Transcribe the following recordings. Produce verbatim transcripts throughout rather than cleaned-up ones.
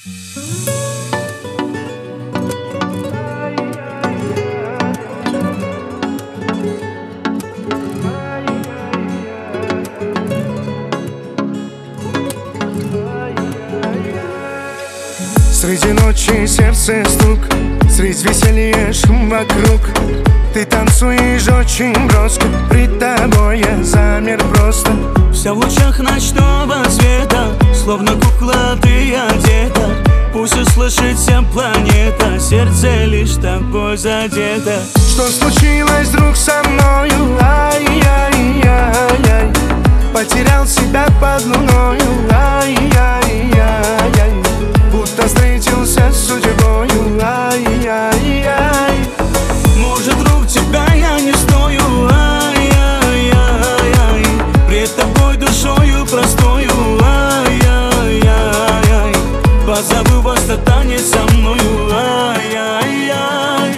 Среди ночи сердце стук, средь веселья шум вокруг. Ты танцуешь очень броско, пред тобой я замер просто. Вся в лучах ночного света, словно кукла ты одета. Пусть услышит вся планета, сердце лишь тобой задето. Что случилось вдруг со мною? Ай-яй-яй-яй, потерял себя под луною. Ай-яй-яй-яй, будто встретился с судьбою. Ай-яй-яй, может, вдруг тебя я не стою. Ай-яй-яй-яй, пред тобой душою простою. Ай-яй-яй-яй, позову вас на танец со мною. Ай-яй-яй.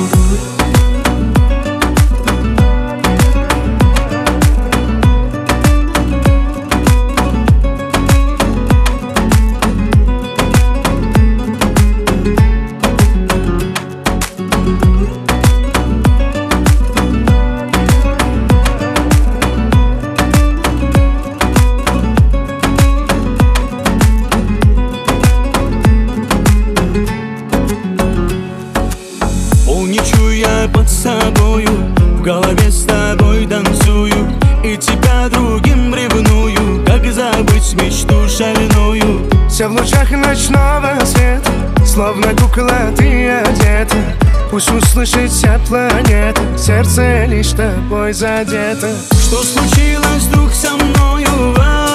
Полничаю я под собою, в голове с тобой танцую, и тебя другим ревную. Как забыть мечту шальную? Вся в лучах ночного света, словно кукла ты одета. Пусть услышит вся планета, сердце лишь тобой задето. Что случилось вдруг со мною?